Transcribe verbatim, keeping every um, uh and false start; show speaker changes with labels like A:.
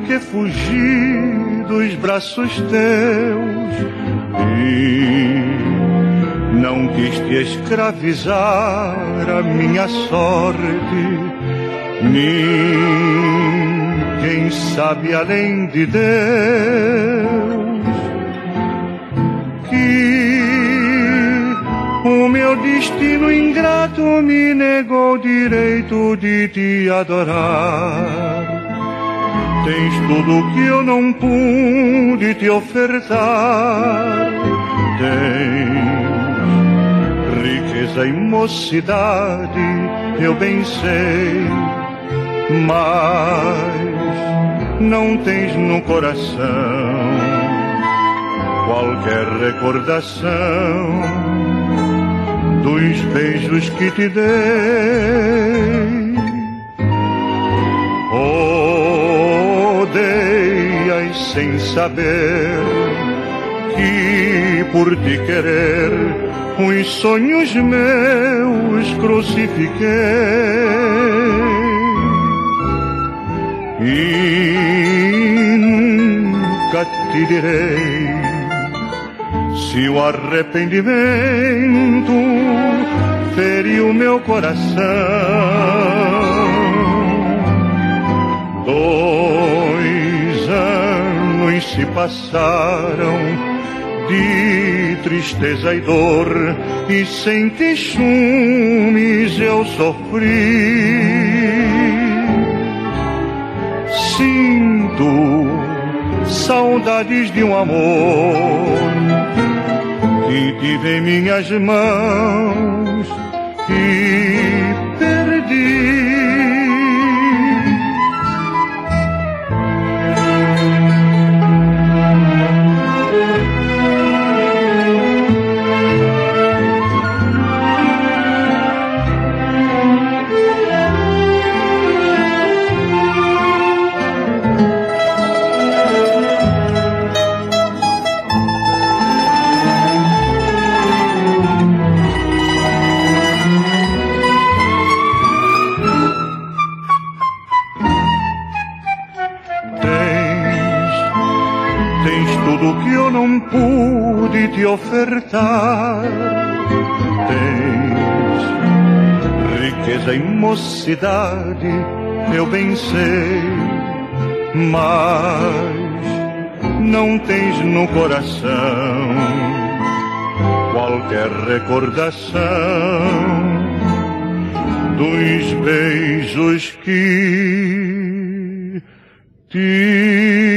A: que fugi dos braços teus e não quis te escravizar a minha sorte. Ninguém sabe além de Deus que o meu destino ingrato me negou o direito de te adorar. Tens tudo que eu não pude te ofertar. Tens riqueza e mocidade, eu bem sei, mas não tens no coração qualquer recordação dos beijos que te dei. Odeias sem saber que por te querer os sonhos meus crucifiquei. E nunca te direi se o arrependimento feriu meu coração. Dois anos se passaram de tristeza e dor, e sem queixumes eu sofri. Sinto saudades de um amor que tive em minhas mãos e perdi. Que eu não pude te ofertar. Tens riqueza e mocidade, eu bem sei, mas não tens no coração qualquer recordação dos beijos que te